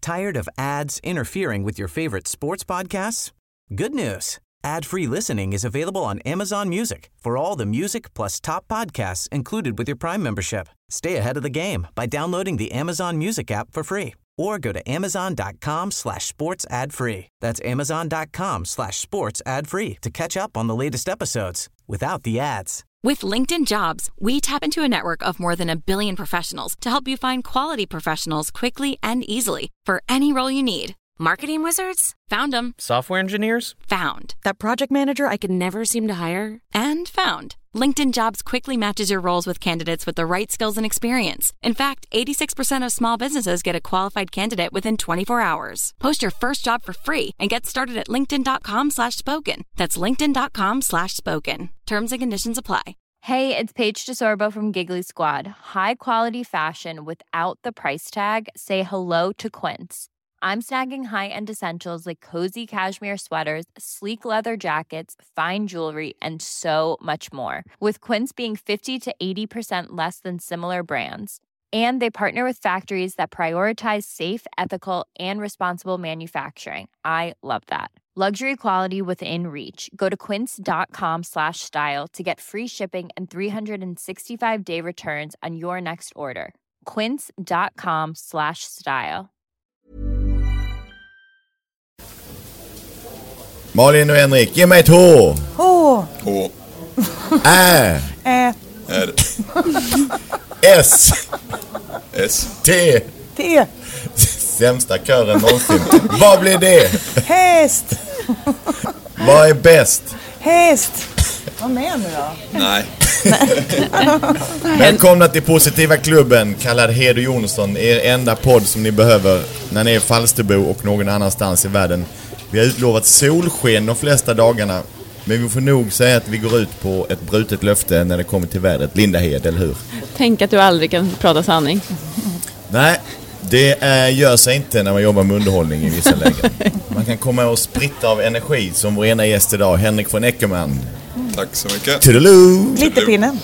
Tired of ads interfering with your favorite sports podcasts? Good news. Ad-free listening is available on Amazon Music for all the music plus top podcasts included with your Prime membership. Stay ahead of the game by downloading the Amazon Music app for free or go to amazon.com/sports ad free. That's amazon.com/sports ad free to catch up on the latest episodes without the ads. With LinkedIn Jobs, we tap into a network of more than 1 billion professionals to help you find quality professionals quickly and easily for any role you need. Marketing wizards? Found them. Software engineers? Found. That project manager I could never seem to hire? And found. LinkedIn Jobs quickly matches your roles with candidates with the right skills and experience. In fact, 86% of small businesses get a qualified candidate within 24 hours. Post your first job for free and get started at linkedin.com/spoken. That's linkedin.com/spoken. Terms and conditions apply. Hey, it's Paige DeSorbo from Giggly Squad. High quality fashion without the price tag. Say hello to Quince. I'm snagging high-end essentials like cozy cashmere sweaters, sleek leather jackets, fine jewelry, and so much more. With Quince being 50 to 80% less than similar brands. And they partner with factories that prioritize safe, ethical, and responsible manufacturing. I love that. Luxury quality within reach. Go to quince.com/style to get free shipping and 365-day returns on your next order. Quince.com/style. Malin och Henrik, ge mig ett H. H. H. Ä. Ä. R. S. S. T. T. Sämsta kören någonsin. Vad blir det? Häst. Vad är bäst? Häst. Vad menar du då? Nej. Välkomna till Positiva klubben, kallad Hed Jonsson, er enda podd som ni behöver när ni är Falsterbo och någon annanstans i världen. Vi har utlovat solsken de flesta dagarna, men vi får nog säga att vi går ut på ett brutet löfte när det kommer till vädret. Linda Hed, eller hur? Tänk att du aldrig kan prata sanning. Nej, det gör sig inte när man jobbar med underhållning i vissa lägen. Man kan komma och spritta av energi som vår ena gäst idag, Henrik von Eckermann. Tack så mycket. Toodaloo! Lite pinnen.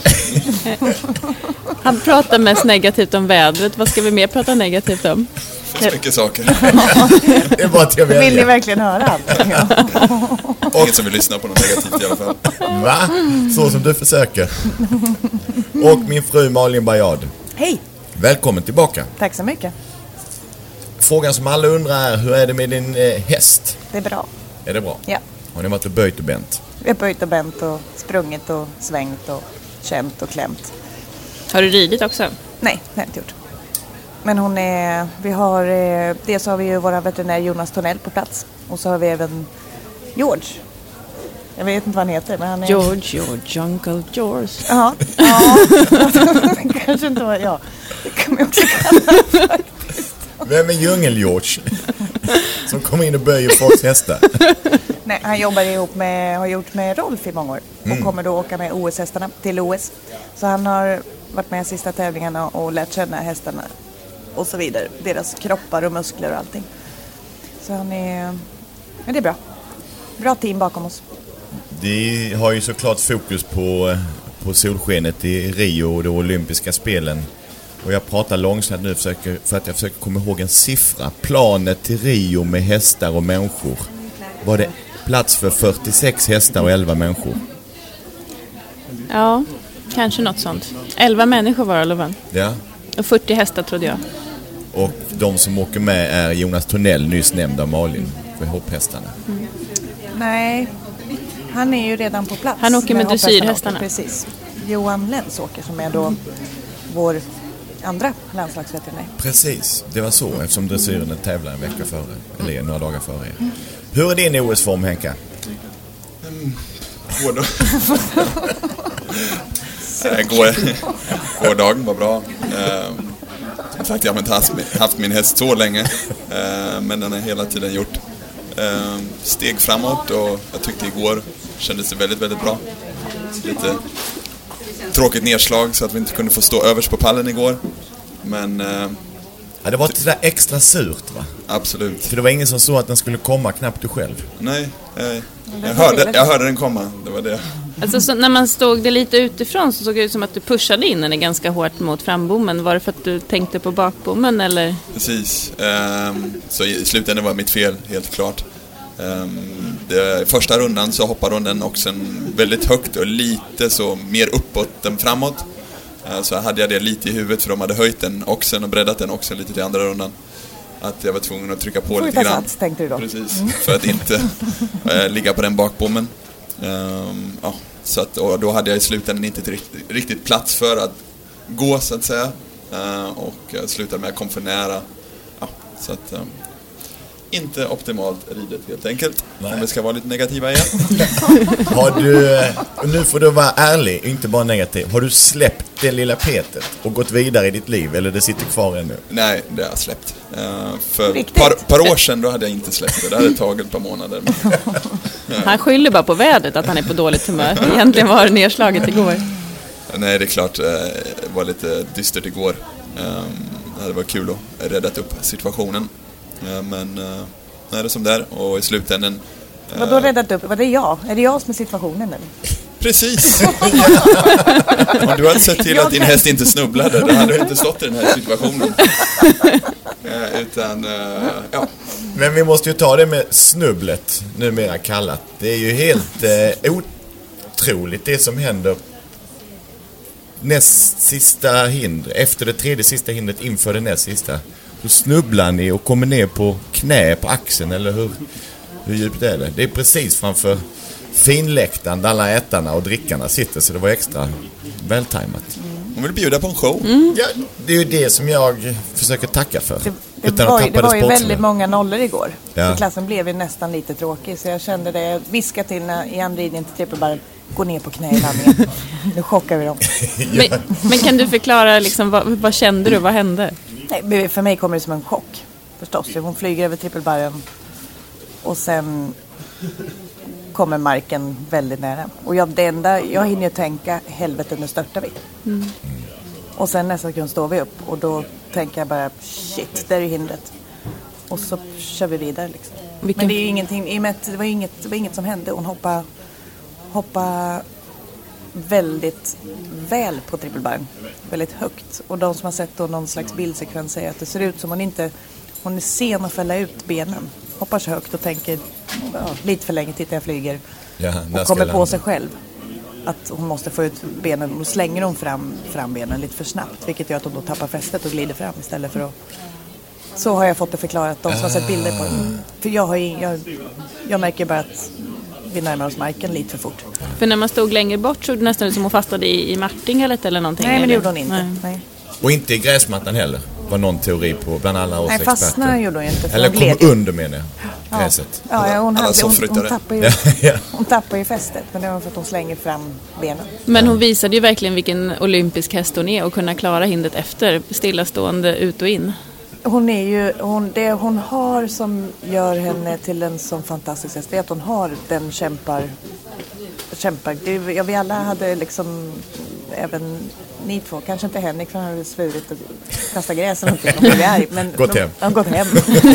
Han pratar mest negativt om vädret. Vad ska vi mer prata negativt om? Så mycket saker. Det är bara att jag väljer. Vill ni verkligen höra allt? Ja. Inget som vill lyssna på något negativt i alla fall. Va? Så som du försöker. Och min fru Malin Bajad. Hej. Välkommen tillbaka. Tack så mycket. Frågan som alla undrar är, hur är det med din häst? Det är bra. Är det bra? Ja. Har ni varit och böjt och bänt? Vi har böjt och bänt och sprungit och svängt och känt och klämt. Har du ridit också? Nej, det har jag inte gjort. Men hon är, vi har, dels har vi ju våra veterinär Jonas Tornell på plats. Och så har vi även George. Jag vet inte vad han heter, men han är... George, Uncle George. Ja, kanske inte var, ja. Det kan man också kalla faktiskt. Vem är Djungel-George? Som kommer in och böjer folks hästar. Nej, han jobbar ihop med, har gjort med Rolf i många år. Och kommer då åka med OS-hästarna till OS. Så han har varit med i sista tävlingarna och lärt känna hästarna. Och så vidare. Deras kroppar och muskler och allting. Så han är... Men det är bra. Bra team bakom oss. De har ju såklart fokus på solskenet i Rio och de olympiska spelen. Och jag pratar långsamt nu för att jag försöker komma ihåg en siffra. Planet till Rio med hästar och människor. Var det plats för 46 hästar och 11 människor? Ja, kanske något sånt. 11 människor var det, Lovan. Ja. Och 40 hästar trodde jag. Och de som åker med är Jonas Tornell, nyss nämnd av Malin, för hopphästarna. Nej, han är ju redan på plats. Han åker med dressyrhästarna. Precis. Johan Lenz åker som är då vår andra landslagsveterinär. Precis, det var så, eftersom dressyren tävlar en vecka före, eller några dagar före er. Hur är din OS-form, Henka? Gårdagen var bra. Jag har inte haft min häst så länge, men den har hela tiden gjort steg framåt, och jag tyckte igår kändes det väldigt, väldigt bra. Lite tråkigt nedslag så att vi inte kunde få stå överst på pallen igår, men Ja, det var det där extra surt, va? Absolut. För det var ingen som såg att den skulle komma, knappt du själv. Nej, jag hörde den komma. Det var det. Alltså, så när man stod det lite utifrån så såg det ut som att du pushade in den ganska hårt mot frambommen. Var det för att du tänkte på bakbommen eller? Precis. Så i slutändan var mitt fel, helt klart. Första rundan så hoppade hon den också väldigt högt och lite så mer uppåt än framåt. Så hade jag det lite i huvudet för de hade höjt den oxen och breddat den också lite till andra rundan. Att jag var tvungen att trycka på lite grann. Sats, tänkte du då. Precis, för att inte ligga på den bakbommen. Så att, och då hade jag i slutändan inte riktigt plats för att gå, så att säga. Och slutade med att komma för nära. Så att inte optimalt ridet, helt enkelt. Nej. Om vi ska vara lite negativa igen. Har du, nu får du vara ärlig, inte bara negativ. Har du släppt det lilla petet och gått vidare i ditt liv, eller det sitter kvar ännu? Nej, det har jag släppt. För ett par år sedan då hade jag inte släppt det. Det hade tagit ett par månader. Han skyller bara på vädret att han är på dåligt humör. Egentligen var det nedslaget igår. Nej, det är klart. Det var lite dystert igår. Det var kul att rädda upp situationen. Men är det som där. Och i slutändan... Vad då räddat upp? Var det jag? Är det jag som är situationen nu? Precis. Om du hade sett till att din häst inte snubblade, då hade du inte stått i den här situationen. Ja. Men vi måste ju ta det med snubblet, numera kallat. Det är ju helt otroligt det som händer näst sista hinder. Efter det tredje sista hindret inför det näst sista. Då snubblar ni och kommer ner på knä på axeln, eller hur djupt är det? Det är precis framför finläktaren där alla ätarna och drickarna sitter, så det var extra vältajmat. Hon vill bjuda på en show. Ja, det är ju det som jag försöker tacka för. Det var ju väldigt många nollor igår. Ja. Så klassen blev ju nästan lite tråkig, så jag kände det. Jag viskade till i anridningen till trippelbarren: gå ner på knä i landningen. Nu chockar vi dem. Ja. Men kan du förklara liksom, vad kände du? Vad hände? Nej, för mig kommer det som en chock, förstås. Hon flyger över trippelbarren och sen kommer marken väldigt nära. Och jag hinner tänka, helvete, nu störtar vi. Och sen nästa sekund står vi upp och då tänker jag bara, shit, där är hindret. Och så kör vi vidare liksom. Men det är ju ingenting, det var inget som hände. Hon hoppade väldigt väl på trippelbarren, väldigt högt. Och de som har sett då någon slags bildsekvens säger att det ser ut som hon är sen att fälla ut benen. Hoppar så högt och tänker lite för länge tittar jag flyger. Och kommer på sig själv att hon måste få ut benen, och slänger hon fram benen lite för snabbt, vilket gör att hon då tappar fästet och glider fram istället för att... Så har jag fått det förklarat, de som har sett bilder på det. För jag märker bara att vi närmar oss marken lite för fort. För när man stod längre bort såg det nästan ut som hon fastade i martingalet eller någonting. Nej, men det gjorde hon inte. Nej. Och inte i gräsmattan heller, var någon teori på bland alla oss experter. Nej, fastnar gjorde hon inte. Eller kom under med det, gräset. Ja, hon tappar ju fästet, men det var för att hon slänger fram benen. Men hon visade ju verkligen vilken olympisk häst hon är och kunna klara hindret efter stillastående ut och in. Det hon har som gör henne till en sån fantastisk häst är att hon har den kämpar. Vi alla hade liksom, även ni två, kanske inte Henrik för han hade svurit och kastat gräs och någonting, men gått hem.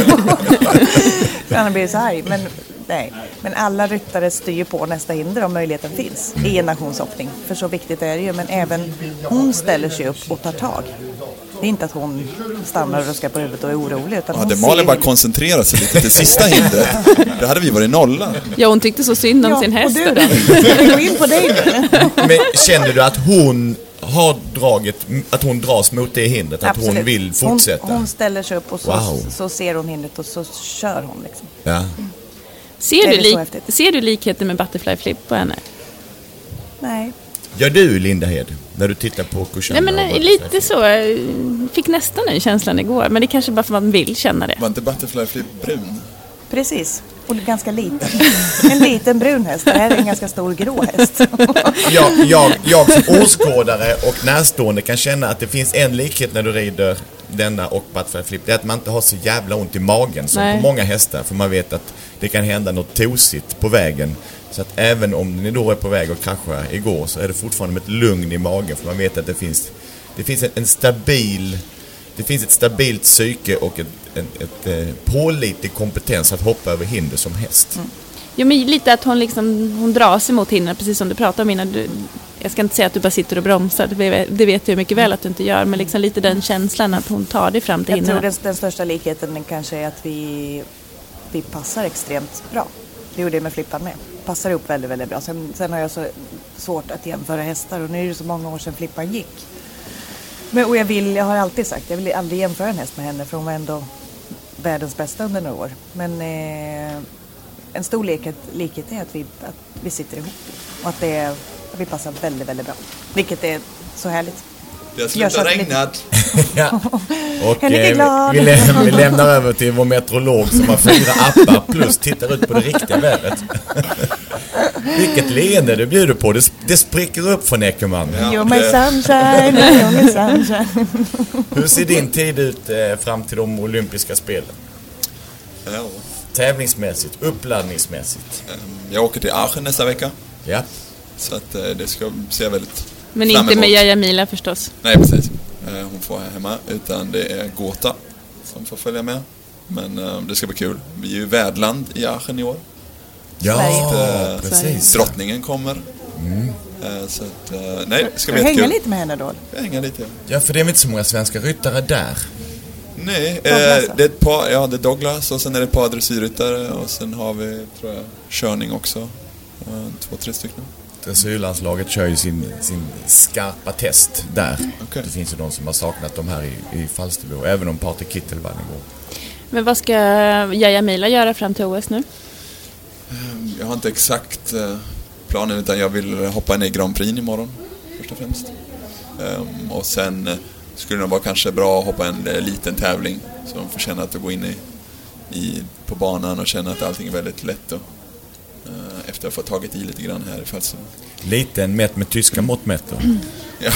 Han blir så arg, men alla ryttare styr på nästa hinder om möjligheten finns i en nationshoppning, för så viktigt är det ju. Men även hon ställer sig upp och tar tag. Det är inte att hon stannar och ruskar på huvudet och är orolig, utan hade Malin bara koncentrerat sig lite till sista hindret, då hade vi varit nolla. Ja, hon tyckte så synd om sin häst. Och du då? Gå in på dig nu. Men känner du att hon har att hon dras mot det hindret? Att Absolut. Hon vill fortsätta? Hon ställer sig upp och så ser hon hindret och så kör hon liksom. Ja. Ser du likheter med Butterfly Flip på henne? Nej. Gör du, Linda Hed, när du tittar på kursen? Nej, men lite så. Jag fick nästan den känslan igår. Men det är kanske bara för att man vill känna det. Var inte Butterfly Flip brun? Precis. Och ganska liten. En liten brun häst. Det här är en ganska stor grå häst. Jag som åskådare och närstående kan känna att det finns en likhet när du rider denna och Butterfly Flip. Det är att man inte har så jävla ont i magen som på många hästar. För man vet att det kan hända något tosigt på vägen. Så att även om ni då är på väg att krascha igår, så är det fortfarande med ett lugn i magen. För man vet att det finns en stabil... det finns ett stabilt psyke och ett pålitlig kompetens att hoppa över hinder som häst. Jo, men lite att hon dras emot hinder, precis som du pratade om innan. Jag ska inte säga att du bara sitter och bromsar, det vet jag mycket väl att du inte gör, men liksom lite den känslan att hon tar dig fram till hindren. Jag tror den största likheten kanske är att vi passar extremt bra. Det gjorde det med Flippan med. Passar upp väldigt, väldigt bra. Sen har jag så svårt att jämföra hästar och nu är det så många år sedan Flippan gick. Och jag har alltid sagt, jag vill aldrig jämföra en häst med henne för hon var ändå världens bästa under några år. Men en stor likhet är att vi sitter ihop och att vi passar väldigt, väldigt bra. Vilket är så härligt. Det har slutat regnat. Ja. Och vi lämnar över till vår meteorolog som har 4 appar plus tittar ut på det riktiga vädret. Vilket leende du bjuder på. Det spricker upp från Eckermann. You're my sunshine, you're my sunshine. Hur ser din tid ut fram till de olympiska spelen? Ja. Tävlingsmässigt, uppladdningsmässigt. Jag åker till Aachen nästa vecka. Ja. Så att det ska se väldigt men inte med Jaja Mila förstås. Nej, precis. Hon får hemma, utan det är Gotha som får följa med. Men det ska bli kul. Vi är ju värdland i Aachen i år. Ja, precis. Drottningen kommer. Så att, nej, det ska bli hänga kul. Lite med henne då? Jag hänger lite. Ja, för det är inte så många svenska ryttare där. Nej, det är ett par, det är Douglas och sen är det ett par dressyrryttare och sen har vi, tror jag, körning också. 2-3 stycken. Dressyrlandslaget kör ju sin skarpa test där. Okay. Det finns ju de som har saknat dem här i Falsterbo, även om Patrik Kittel vann igår. Men vad ska Jaja Mila göra fram till OS nu? Jag har inte exakt planen, utan jag vill hoppa in i Grand Prix imorgon först och främst. Och sen skulle det vara kanske bra att hoppa en liten tävling så de får känna att de går in på banan och känna att allting är väldigt lätt och, efter att få tagit i lite grann här i Falsterbo. Liten mätt med tyska måttmätter. Ja.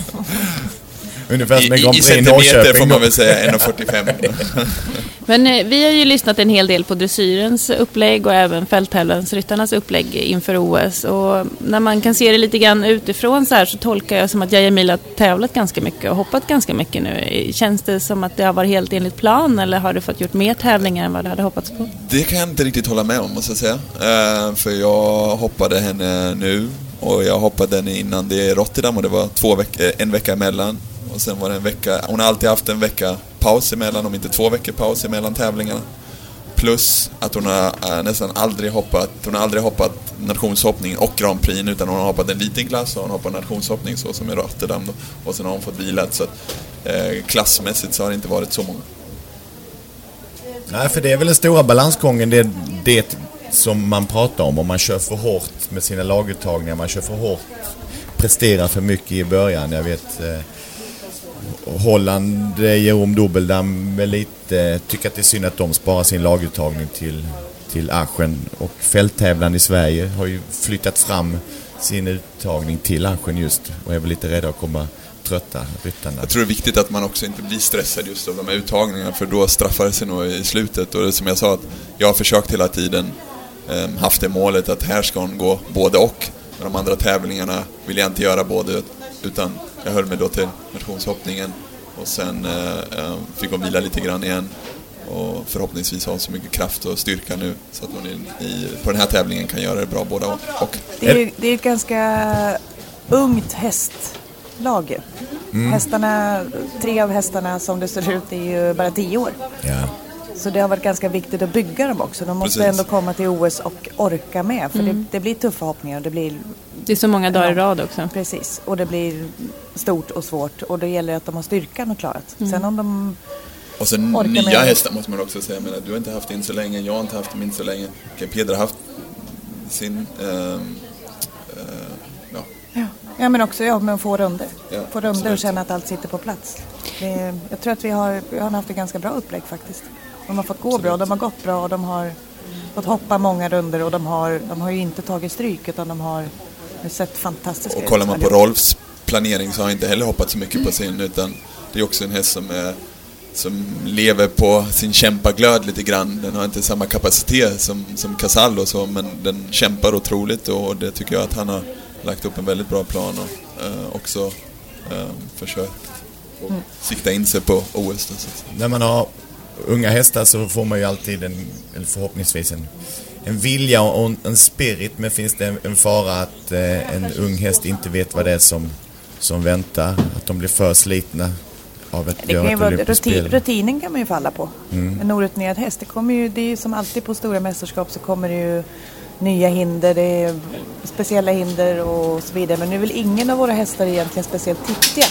Ungefär som en Grand I Prix centimeter får man väl säga 1,45. Men vi har ju lyssnat en hel del på dressyrens upplägg och även fälttävlansryttarnas upplägg inför OS. Och när man kan se det lite grann utifrån så här så tolkar jag som att Jaja Mila tävlat ganska mycket och hoppat ganska mycket nu. Känns det som att det har varit helt enligt plan eller har du fått gjort mer tävlingar än vad du hade hoppats på? Det kan jag inte riktigt hålla med om, måste jag säga. För jag hoppade henne nu och jag hoppade henne innan det i Rotterdam och det var en vecka emellan. Och sen var det en vecka, hon har alltid haft en vecka paus emellan, om inte 2 veckor paus emellan tävlingarna. Plus att hon har nästan aldrig hoppat nationshoppning och Grand Prix, utan hon har hoppat en liten klass och hon har hoppat nationshoppning så som i Rotterdam då. Och sen har hon fått vilat, så att klassmässigt så har det inte varit så många. Nej, för det är väl den stora balansgången, det som man pratar om man kör för hårt med sina laguttagningar, man kör för hårt, presterar för mycket i början. Jag vet Holland, Jerome Dobeldam lite tycker att det är synd att de sparar sin laguttagning till Aachen, och fälttävlan i Sverige har ju flyttat fram sin uttagning till Aachen just, och är väl lite rädda att komma trötta ryttarna. Jag tror det är viktigt att man också inte blir stressad just av de här uttagningarna, för då straffar det sig nog i slutet. Och det som jag sa, att jag har försökt hela tiden haft det målet att här ska hon gå både och. Men de andra tävlingarna vill jag inte göra både, utan jag höll mig då till nationshoppningen och sen fick hon vila lite grann igen och förhoppningsvis ha så mycket kraft och styrka nu så att hon på den här tävlingen kan göra det bra båda och. Det är ett ganska ungt hästlag. Hästarna, 3 av hästarna som det ser ut är ju bara 10 år. Ja. Så det har varit ganska viktigt att bygga dem också. De måste ändå komma till OS och orka med. För det blir tuffa hoppningar. Och det är så många dagar i rad också. Precis. Och det blir stort och svårt. Och då gäller det att de har styrkan och klarat. Sen om de och sen nya hästar måste man också säga. Men du har inte haft in så länge. Jag har inte haft dem in så länge. Peder har haft sin... Ja, men också men få runder. Ja, få runder och känna att allt sitter på plats. Jag tror att vi har haft ett ganska bra upplägg faktiskt. De har fått gå bra, de har gått bra och de har fått hoppa många runder och de har ju inte tagit stryk, utan de har sett fantastiska ut. Och kollar man på Rolfs planering så har han inte heller hoppat så mycket på sin, utan det är också en häst som lever på sin kämpaglöd lite grann. Den har inte samma kapacitet som Casal och så, men den kämpar otroligt, och det tycker jag att han har lagt upp en väldigt bra plan och också försökt och sikta in sig på OS. Då, så. När man har unga hästar så får man ju alltid eller förhoppningsvis en vilja och en spirit, men finns det en fara att en ung häst inte vet vad det är som väntar, att de blir för slitna av ett olympiskt spel? Rutinen kan man ju falla på. En orutinerad häst, det är ju som alltid på stora mästerskap så kommer det ju nya hinder, det är speciella hinder och så vidare, men nu är väl ingen av våra hästar egentligen speciellt tidiga.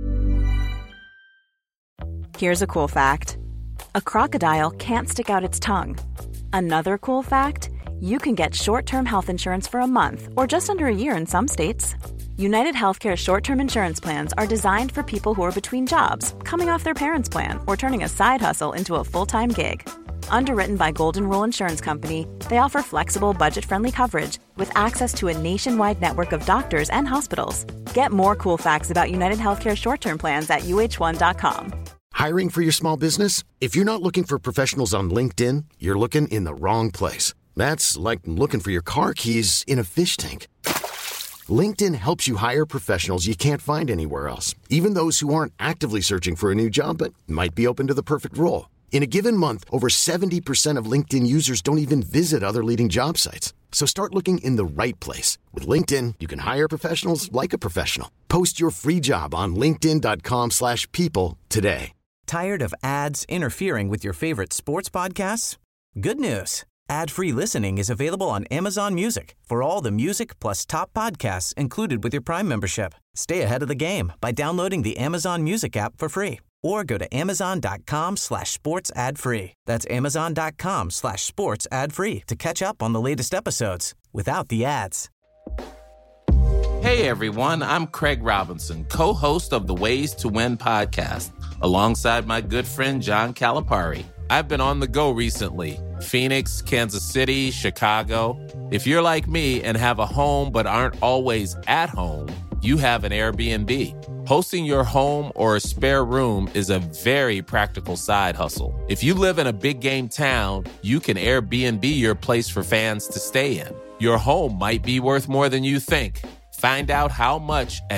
Here's a cool fact. A crocodile can't stick out its tongue. Another cool fact, you can get short-term health insurance for a month or just under a year in some states. United Healthcare short-term insurance plans are designed for people who are between jobs, coming off their parents' plan, or turning a side hustle into a full-time gig. Underwritten by Golden Rule Insurance Company, they offer flexible, budget-friendly coverage with access to a nationwide network of doctors and hospitals. Get more cool facts about United Healthcare short-term plans at uh1.com. Hiring for your small business? If you're not looking for professionals on LinkedIn, you're looking in the wrong place. That's like looking for your car keys in a fish tank. LinkedIn helps you hire professionals you can't find anywhere else, even those who aren't actively searching for a new job but might be open to the perfect role. In a given month, over 70% of LinkedIn users don't even visit other leading job sites. So start looking in the right place. With LinkedIn, you can hire professionals like a professional. Post your free job on linkedin.com/people today. Tired of ads interfering with your favorite sports podcasts? Good news. Ad-free listening is available on Amazon Music for all the music plus top podcasts included with your Prime membership. Stay ahead of the game by downloading the Amazon Music app for free or go to amazon.com/sports ad free. That's amazon.com/sports ad free to catch up on the latest episodes without the ads. Hey everyone, I'm Craig Robinson, co-host of the Ways to Win podcast, alongside my good friend John Calipari. I've been on the go recently. Phoenix, Kansas City, Chicago. If you're like me and have a home but aren't always at home, you have an Airbnb. Hosting your home or a spare room is a very practical side hustle. If you live in a big game town, you can Airbnb your place for fans to stay in. Your home might be worth more than you think. Find out how much at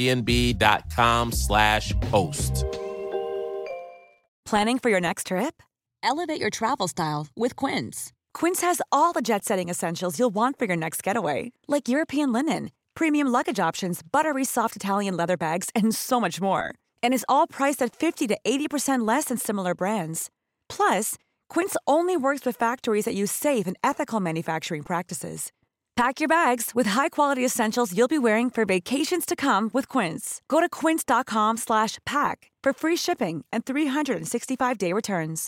airbnb.com/host. Planning for your next trip? Elevate your travel style with Quince. Quince has all the jet-setting essentials you'll want for your next getaway, like European linen, premium luggage options, buttery soft Italian leather bags, and so much more. And is all priced at 50 to 80% less than similar brands. Plus, Quince only works with factories that use safe and ethical manufacturing practices. Pack your bags with high-quality essentials you'll be wearing for vacations to come with Quince. Go to quince.com/pack for free shipping and 365-day returns.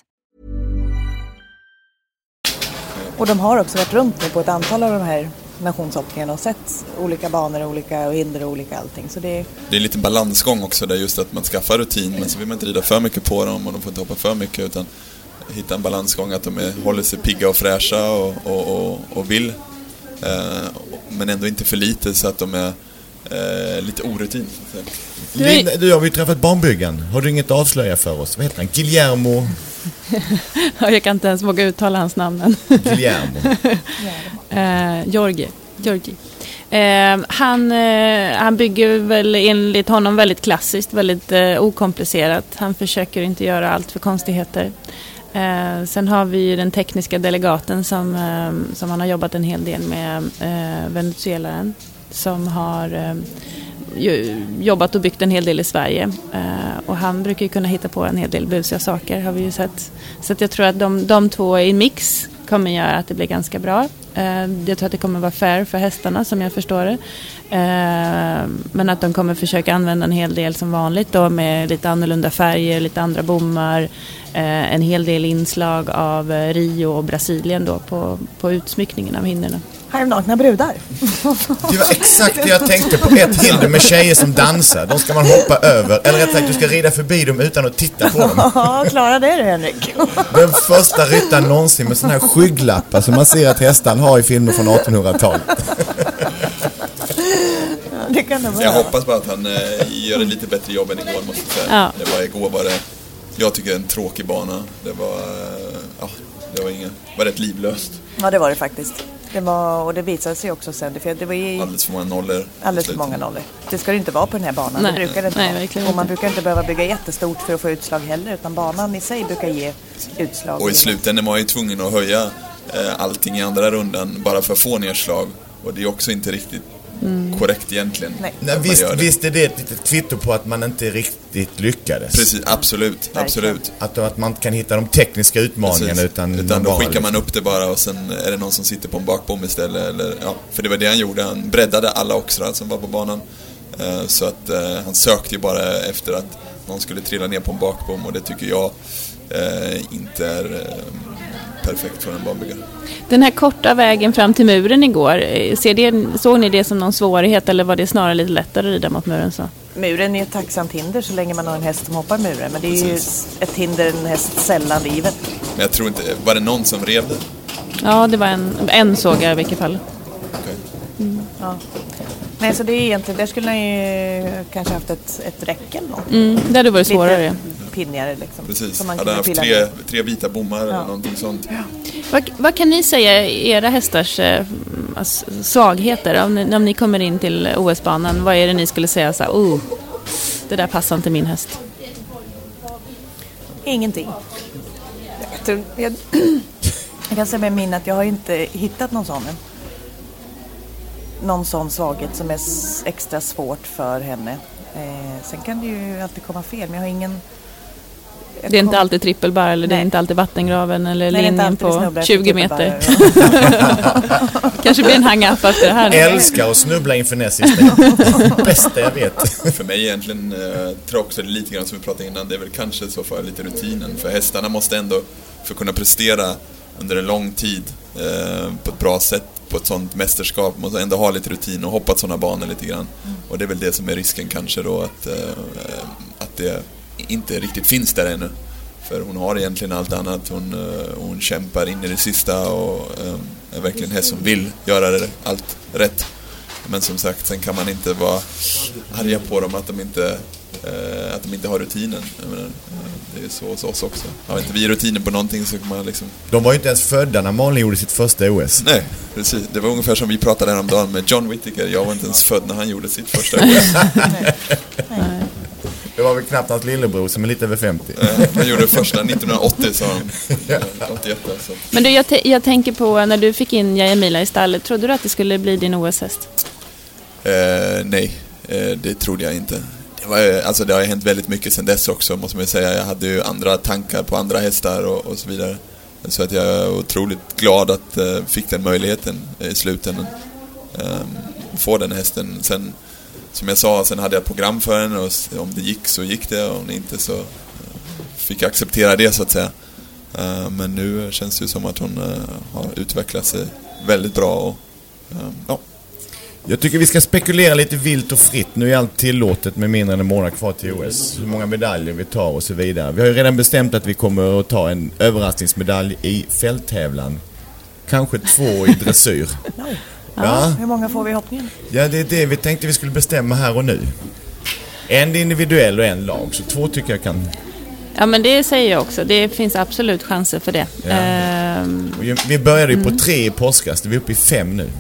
Och de har också varit runt nu på ett antal av de här nationshoppningarna och sett olika banor, olika hinder och olika allting. Så det är lite balansgång också där, just att man skaffar rutin, men så vill man inte rida för mycket på dem och de får inte hoppa för mycket, utan hitta en balansgång att de håller sig pigga och fräscha och vill. Men ändå inte för lite så att de är lite orutin. Du har ju träffat barnbyggen. Har du inget avslöja för oss? Vad heter han? Guillermo? Jag kan inte ens våga uttala hans namn. Guillermo. Georgi. Han bygger väl enligt honom väldigt klassiskt, väldigt okomplicerat. Han försöker inte göra allt för konstigheter. Sen har vi den tekniska delegaten som han har jobbat en hel del med, venezuelaren, som har jobbat och byggt en hel del i Sverige. Och han brukar ju kunna hitta på en hel del busiga saker, har vi ju sett. Så att jag tror att de två i mix kommer göra att det blir ganska bra. Jag tror att det kommer vara fair för hästarna, som jag förstår det. Men att de kommer försöka använda en hel del som vanligt då, med lite annorlunda färger, lite andra bommar, en hel del inslag av Rio och Brasilien då på utsmyckningen av hinderna. Halvnakna brudar. Det var exakt det jag tänkte på. Ett hinder med tjejer som dansar. De ska man hoppa över. Eller rätt sagt, du ska rida förbi dem utan att titta på dem. Ja, klara det du, Henrik. Den första ryttaren någonsin med såna här skygglappar som man ser att hästarna har i filmer från 1800-talet. Det kan det vara. Jag hoppas bara att han gör ett lite bättre jobb än igår, måste jag säga. Ja. Igår var det, jag tycker, en tråkig bana. Det var rätt livlöst. Ja, det var det faktiskt. Och det visade sig också sen. För det var ju alldeles för många nollor. Alldeles för många nollor. Det ska det inte vara på den här banan. Nej. Det brukar det inte Nej, vara. verkligen Och man inte. brukar inte behöva bygga jättestort för att få utslag heller. Utan banan i sig brukar ge utslag. Och i slutändan var man ju tvungen att höja allting i andra rundan bara för att få nedslag. Och det är också inte riktigt korrekt egentligen. Nej, visst är det ett litet kvitto på att man inte riktigt lyckades. Precis, absolut. Att man inte kan hitta de tekniska utmaningarna utan då skickar man upp det bara och sen är det någon som sitter på en bakbom istället. Eller, ja, för det var det han gjorde. Han breddade alla oxrar som var på banan. Så att han sökte ju bara efter att någon skulle trilla ner på en bakbom, och det tycker jag inte är perfekt för en banbyggare. Den här korta vägen fram till muren igår, såg ni det som någon svårighet eller var det snarare lite lättare att rida mot muren? Så? Muren är ett tacksamt hinder så länge man har en häst som hoppar muren. Men det är ju ett hinder en häst sällan river. Men jag tror inte, var det någon som rev det? Ja, det var en såga i vilket fall. Okay. Ja. Nej, så det är egentligen, där skulle ni ju kanske haft ett räcke eller något. Det hade varit svårare. Lite pinnigare liksom. Precis, man hade haft tre vita bommar eller någonting sånt. Ja. Vad kan ni säga era hästars svagheter om ni kommer in till OS-banan? Vad är det ni skulle säga så här, det där passar inte min häst? Ingenting. Jag kan säga med min att jag har inte hittat någon sån svaghet som är extra svårt för henne. Sen kan det ju alltid komma fel, men jag har ingen... Det är inte alltid trippelbar eller det är inte alltid vattengraven eller linjen på 20 meter. Kanske blir en hang-up efter det här. Älskar att snubbla inför nästa system. Bästa jag vet. För mig egentligen tror jag också det lite grann som vi pratade innan. Det är väl kanske så för lite rutinen. För hästarna måste ändå, för att kunna prestera under en lång tid på ett bra sätt på ett sånt mästerskap, måste ändå ha lite rutin och hoppa sådana banor lite grann. Och det är väl det som är risken kanske då, att det inte riktigt finns där ännu. För hon har egentligen allt annat. Hon kämpar in i det sista och är verkligen häst som vill göra allt rätt. Men som sagt, sen kan man inte vara arga på dem att de inte har rutinen. Jag menar, det är så hos oss också. Har inte vi rutinen på någonting så kan man liksom... De var ju inte ens födda när Malin gjorde sitt första OS. Nej, precis. Det var ungefär som vi pratade häromdagen med John Whittaker. Jag var inte ens född när han gjorde sitt första OS. Nej. Det var väl knappt hans lillebror som är lite över 50. Han gjorde det första 1980 sa han. 81 alltså. Men du, jag tänker på när du fick in Jajamila i stallet. Trodde du att det skulle bli din OS-häst? Nej, det trodde jag inte. Det har hänt väldigt mycket sedan dess också, måste man säga. Jag hade ju andra tankar på andra hästar och så vidare. Så att jag är otroligt glad att fick den möjligheten i slutändan. Få den hästen. Sen, som jag sa, sen hade jag ett program för henne och om det gick så gick det och om det inte så fick jag acceptera det så att säga. Men nu känns det ju som att hon har utvecklat sig väldigt bra och ja. Jag tycker vi ska spekulera lite vilt och fritt. Nu är allt tillåtet med mindre än en månad kvar till OS. Hur många medaljer vi tar och så vidare. Vi har ju redan bestämt att vi kommer att ta en överraskningsmedalj i fälttävlan. Kanske 2 i dressyr. Ja. Hur många får vi i hoppningen? Ja, det är det vi tänkte vi skulle bestämma här och nu. En individuell och en lag. Så 2 tycker jag kan... Ja, men det säger jag också. Det finns absolut chanser för det. Ja. Vi började ju på 3 i påskast. Vi är uppe i 5 nu.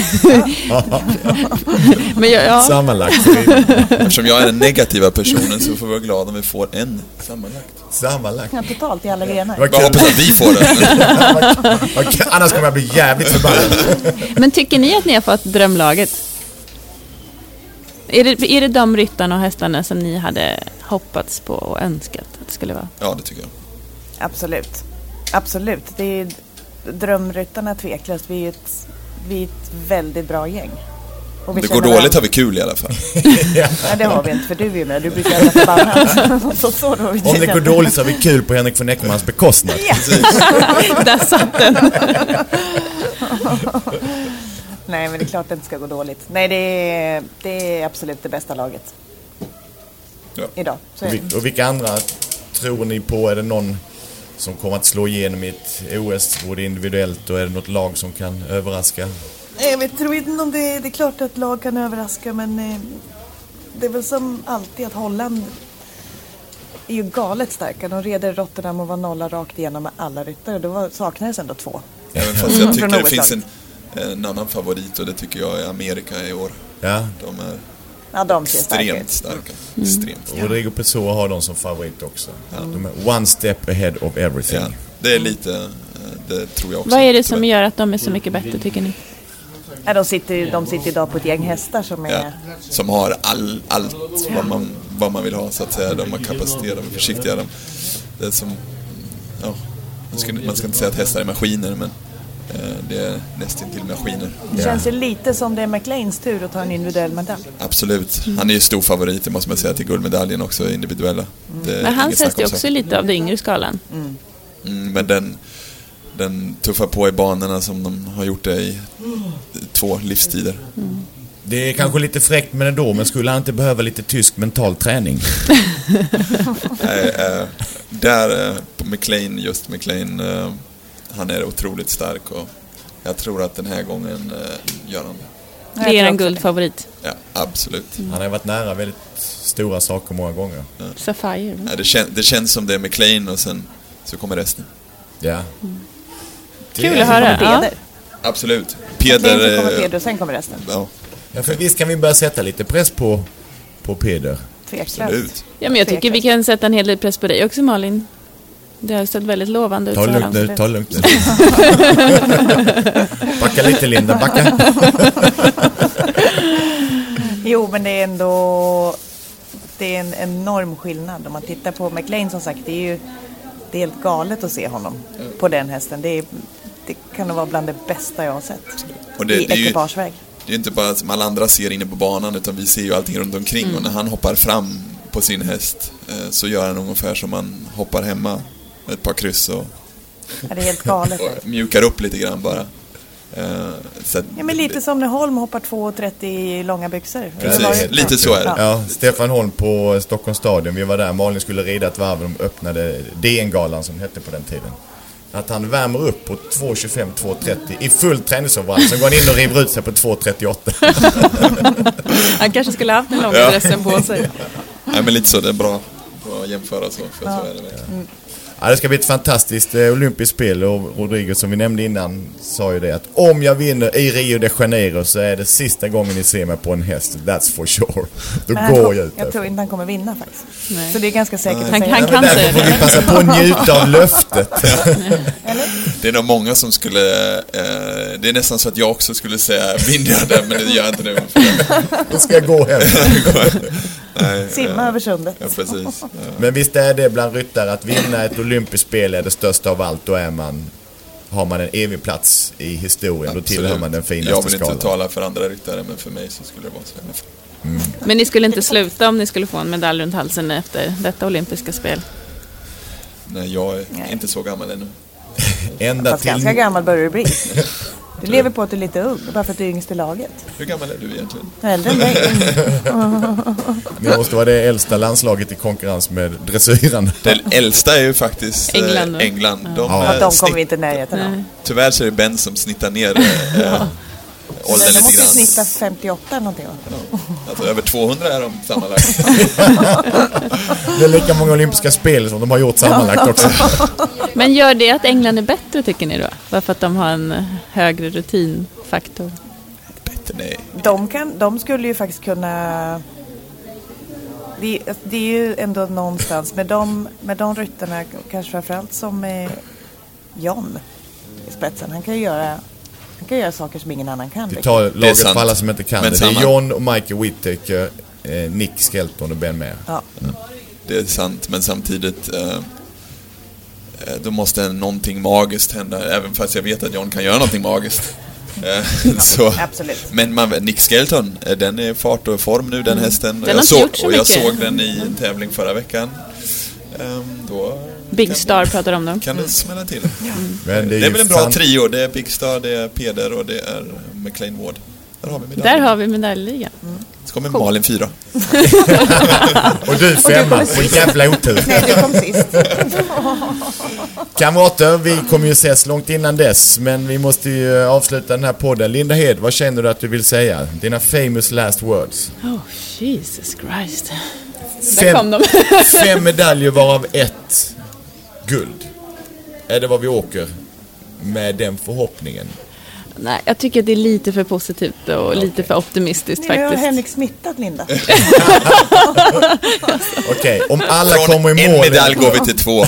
Men sammanlagt. Eftersom jag är den negativa personen så får vi vara glada om vi får en sammanlagt. Ja, totalt i alla grenar. Jag hoppas att vi får det. Annars kommer jag bli jävligt förbannad. Men tycker ni att ni har fått drömlaget? Är det de ryttarna och hästarna som ni hade hoppats på och önskat att det skulle vara? Ja, det tycker jag. Absolut. Det är drömryttarna tveklöst. Vi är ett väldigt bra gäng. Och det går dåligt har vi kul i alla fall. Ja, det har vi inte, för du är med. Du brukar vara förbannad. Om det går dåligt så har vi kul på Henrik von Eckermans bekostnad. Ja. Där satt den. Nej, men det är klart att det inte ska gå dåligt. Nej, det är absolut det bästa laget. Ja. Idag. Så och vilka andra tror ni på? Är det någon som kommer att slå igenom i ett OS både individuellt och är det något lag som kan överraska? Jag tror inte om det är klart att lag kan överraska, men det är väl som alltid att Holland är ju galet starka. De reder Rotterdam och var nolla rakt igenom med alla ryttare. Då saknades ändå 2. Även fast jag tycker det finns en annan favorit, och det tycker jag är Amerika i år. Ja. De ser extremt starka. Extremt. Rodrigo Pessoa har de som favorit också. De är one step ahead of everything. Ja, det är lite, det tror jag också. Vad är det som gör att de är så mycket bättre, tycker ni? De sitter idag på ett gäng hästar som är... Ja, som har allt vad man vill ha, så att säga. De har kapacitet, de är försiktiga. Det är som... Ja, man ska inte säga att hästar är maskiner, men det är nästan till maskiner. Det känns ju lite som det är McLeans tur att ta en individuell medalj. Absolut. Han är ju stor favorit, det måste man säga, till guldmedaljen också, individuella. Men han sägs ju också lite av det yngre skalan. Men den tuffar på i banorna som de har gjort det i 2 livstider. Det är kanske lite fräckt men ändå, men skulle han inte behöva lite tysk mental träning? Där på McLean, han är otroligt stark, och jag tror att den här gången gör han det. Är en guldfavorit. Ja, absolut. Han har varit nära väldigt stora saker många gånger. Ja. Sapphire. Ja, det känns som det är McLean, och sen så kommer resten. Ja. Kul att höra. Ja. Absolut. Peder och sen kommer resten. Ja, för visst kan vi börja sätta lite press på Peder. Absolut. Ja, men jag tycker vi kan sätta en hel del press på dig också, Malin. Det har sett väldigt lovande ut. Ta lugnt nu. Backa lite, Linda, backa. Jo, men det är ändå... Det är en enorm skillnad. Om man tittar på McLean, som sagt, det är helt galet att se honom på den hästen. Det kan nog vara bland det bästa jag har sett. Och i ekipageväg. Det är inte bara som alla andra ser inne på banan, utan vi ser ju allting runt omkring. Och när han hoppar fram på sin häst så gör han ungefär som man hoppar hemma med ett par kryss och, det är helt galet. och mjukar upp lite grann bara. Men lite som när Holm hoppar 2,30 i långa byxor. Precis, lite så är det. Ja, Stefan Holm på Stockholms stadion, vi var där, Malin skulle rida ett varv, de öppnade DN-galan som hette på den tiden. Att han värmer upp på 2,25, 2,30 i full träningsoverall, sen går han in och river ut sig på 2,38. Han kanske skulle ha haft en lång dressen på sig. Nej, men lite så, det är bra att jämföra så, för så är det verkligen. Ja, det ska bli ett fantastiskt olympiskt spel, och Rodrigo, som vi nämnde innan, sa ju det att om jag vinner i Rio de Janeiro så är det sista gången ni ser mig på en häst, that's for sure. Då går jag ut. Jag tror inte han kommer vinna faktiskt. Nej. Så det är ganska säkert att han säga. Han kan säga det. Får vi passa på att njuta av löftet. Det är nog många som skulle det är nästan så att jag också skulle säga vinner jag det, men det gör jag inte nu. Då ska jag gå hem. Simma över sundet. Ja, precis. Ja. Men visst är det bland ryttare att vinna ett olympiskt spel är det största av allt. Då har man en evig plats i historien. Då tillhör man den finaste skalan. Jag vill inte tala för andra ryttare, men för mig så skulle det vara så. Men ni skulle inte sluta om ni skulle få en medalj runt halsen efter detta olympiska spel? Nej, jag är inte så gammal ännu. Fast ganska gammal börjar du bli. Du lever på att du är lite ung, bara för att du är yngst i laget. Hur gammal är du egentligen? Äldre än dig. Det måste vara det äldsta landslaget i konkurrens med dressyren. Det äldsta är ju faktiskt England. De kommer vi inte närheten av. Tyvärr så är det Ben som snittar ner åldern lite grann. De måste snitta 58 eller någonting. Alltså över 200 är de sammanlagt. Det är lika många olympiska spel som de har gjort sammanlagt också. Men gör det att England är bättre, tycker ni då? Varför att de har en högre rutinfaktor? Bättre, nej. De skulle ju faktiskt kunna... Det är ju ändå någonstans med de ryttarna, kanske framförallt som John i spetsen. Han kan ju göra saker som ingen annan kan. Vi tar laget för alla som inte kan det. Det är John och Michael Whittaker, Nick Skelton och Ben Maher. Ja. Det är sant, men samtidigt då måste någonting magiskt hända. Även fast jag vet att John kan göra någonting magiskt. Så, absolut. Men Nick Skelton, den är fart och form nu, den hästen. Jag såg den i en tävling förra veckan. Då Big Star pratar om dem. Kan det smälla till. Men det är väl en bra trio. Det är Big Star, det är Peder och det är McLean Ward. Där har vi medaljligan. Så kommer Malin 4. Och du 5. Och jävla otur. Nej, du kom sist. Kamrater, vi kommer ju ses långt innan dess, men vi måste ju avsluta den här podden. Linda Hed, vad känner du att du vill säga? Dina famous last words. Oh, Jesus Christ. Där kom de. 5 medaljer varav 1 guld. Är det vad vi åker med den förhoppningen? Nej, jag tycker att det är lite för positivt och lite för optimistiskt Nu har faktiskt. Henrik smittat Linda. Okej, om alla Från kommer i en mål... medalj går vi till 2.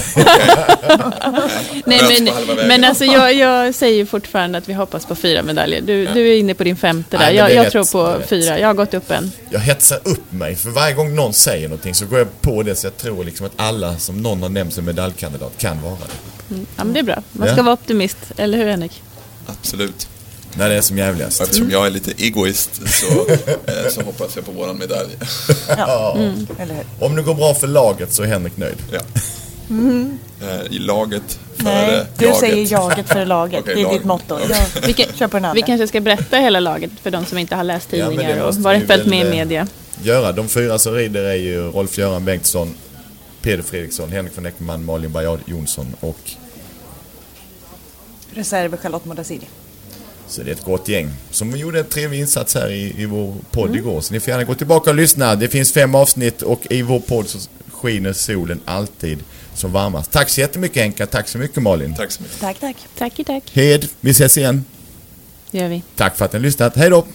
Men alltså jag säger fortfarande att vi hoppas på 4 medaljer. Du är inne på din 5:e där. Nej, men det är Jag rätt, tror det är på rätt. 4. Jag har gått upp en. Jag hetsar upp mig, för varje gång någon säger någonting så går jag på det, så jag tror liksom att alla som någon har nämnt som medaljkandidat kan vara det. Ja, men det är bra. Man ska vara optimist, eller hur Henrik? Absolut. När det är som jävligast. Och eftersom jag är lite egoist så hoppas jag på våran medalj. Eller hur? Om det går bra för laget så är Henrik nöjd. Ja. I laget före Nej, du jaget. säger jaget för laget. Okej, det är laget. ditt motto. Kör på den andra. Vi kanske ska berätta hela laget för de som inte har läst Ja, men det tidningar och måste varit vi följt väl, med i media. Göra. De 4 som rider är ju Rolf-Göran Bengtsson, Peder Fredriksson, Henrik von Eckermann, Malin Bajard Jonsson och... Reserv Charlotte Modasili. Så det är ett gott gäng som gjorde en trevlig insats här i vår podd igår. Så ni får gärna gå tillbaka och lyssna. Det finns 5 avsnitt och i vår podd så skiner solen alltid som varmast. Tack så jättemycket Henka, tack så mycket Malin. Tack så mycket. Tack. Tack. Hed, vi ses igen. Det gör vi. Tack för att ni har lyssnat. Hej då!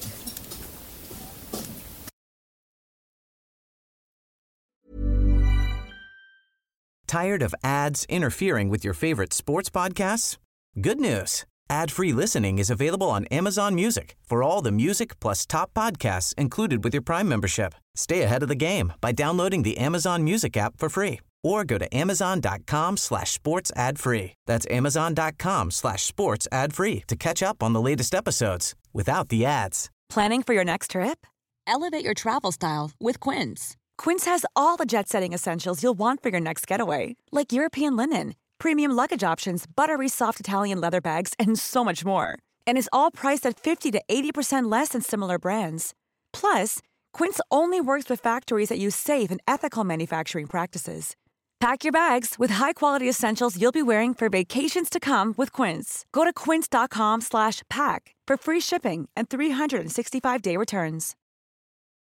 Tired of ads interfering with your favorite sports podcasts? Good news. Ad-free listening is available on Amazon Music for all the music plus top podcasts included with your Prime membership. Stay ahead of the game by downloading the Amazon Music app for free or go to amazon.com/sports ad free. That's amazon.com/sports ad free to catch up on the latest episodes without the ads. Planning for your next trip? Elevate your travel style with Quince. Quince has all the jet-setting essentials you'll want for your next getaway, like European linen, premium luggage options, buttery soft Italian leather bags, and so much more. And is all priced at 50 to 80% less than similar brands. Plus, Quince only works with factories that use safe and ethical manufacturing practices. Pack your bags with high-quality essentials you'll be wearing for vacations to come with Quince. Go to quince.com/pack for free shipping and 365-day returns.